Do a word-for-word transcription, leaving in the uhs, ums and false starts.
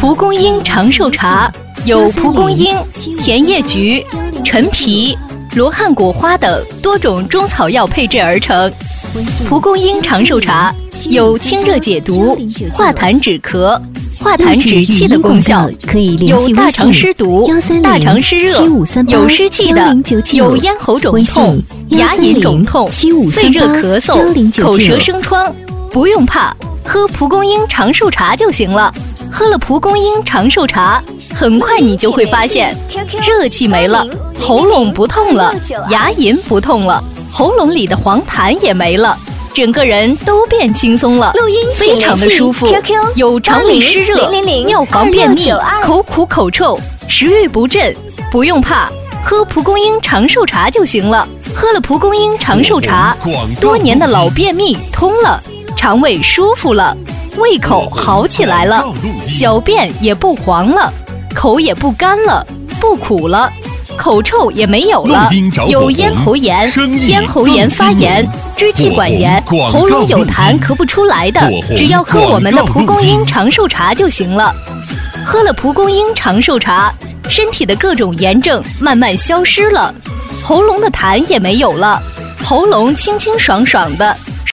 蒲公英长寿茶由蒲公英、甜叶菊、陈皮、罗汉果花等多种中草药配制而成。蒲公英长寿茶有清热解毒、化痰止咳、化痰止气的功效，有大肠湿毒、大肠湿热、有湿气的、有咽喉肿痛、牙龈肿痛、肺热咳嗽、口舌生疮，不用怕，喝蒲公英长寿茶就行了。喝了蒲公英长寿茶，很快你就会发现，热气没了，喉咙不痛了，牙龈不痛了，喉咙里的黄痰也没了，整个人都变轻松了，非常的舒服。有肠胃湿热、尿黄便秘、口苦口臭、食欲不振，不用怕，喝蒲公英长寿茶就行了。喝了蒲公英长寿茶，多年的老便秘通了，肠胃舒服了，胃口好起来了，小便也不黄了，口也不干了，不苦了，口臭也没有了，有咽喉炎、咽喉炎发炎、支气管炎、喉咙有痰咳不出来的，只要喝我们的蒲公英长寿茶就行了。喝了蒲公英长寿茶，身体的各种炎症慢慢消失了，喉咙的痰也没有了，喉咙清清爽爽的，